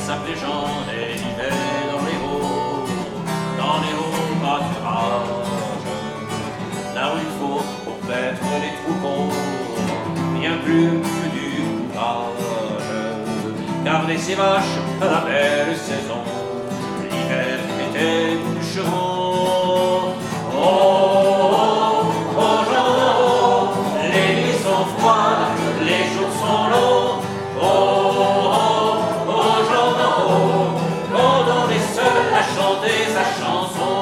s'appelait Jean et vivait dans les hauts pâturages. Là où il faut pour paître les troupeaux, bien plus que du courage. Garder ses vaches à la belle saison, l'hiver était boucheron. Oh, oh, oh, Jean, les nuits sont froides, les jours sont longs. Oh, oh, oh, Jean, quand on est seul à chanter sa chanson.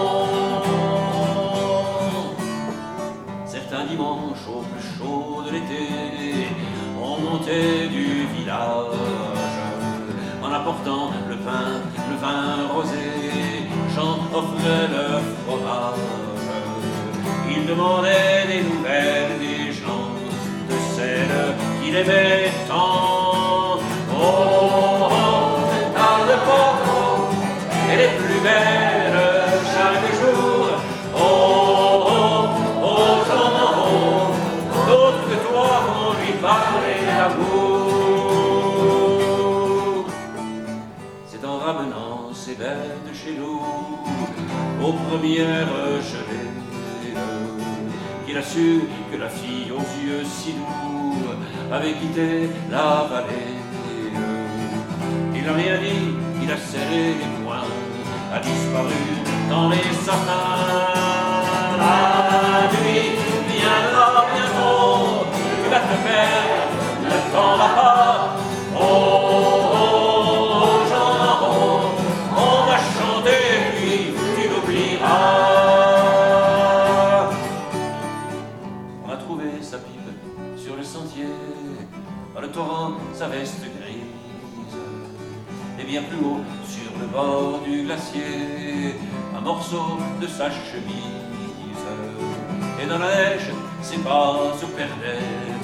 Certains dimanches au plus chaud de l'été, on montait du village en apportant le pain, le vin rosé. Jean offrait le fromage. Il demandait des nouvelles des gens, de celles qu'il aimait tant. Oh, oh, tarde pas trop, elle est plus belle chaque jour. Oh, oh, oh, Jean, oh, d'autres que toi vont lui parler d'amour. C'est en ramenant ces bêtes chez nous, aux premières gelées, qu'il a su que la fille aux yeux si doux avait quitté la vallée. Il n'a rien dit, il a serré les poings, a disparu dans les sapins. La nuit viendra bientôt, tu vas te perdre, le temps va pas. Oh, oh, oh, Jean, oh, on va chanter, puis tu l'oublieras. On a trouvé sa pipe sur le sentier, dans le torrent, sa veste grise. Et bien plus haut, sur le bord du glacier, un morceau de sa chemise. Et dans la neige, ses pas se perdaient.